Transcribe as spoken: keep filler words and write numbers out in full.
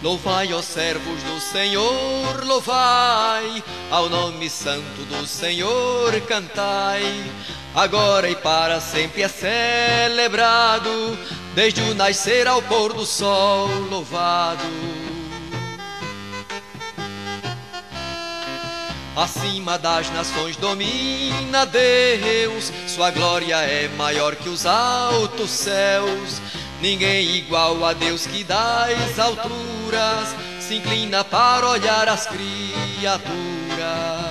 Louvai, ó servos do Senhor, louvai, ao nome santo do Senhor cantai. Agora e para sempre é celebrado, desde o nascer ao pôr do sol louvado. Acima das nações domina Deus, sua glória é maior que os altos céus. Ninguém igual a Deus que das alturas se inclina para olhar as criaturas.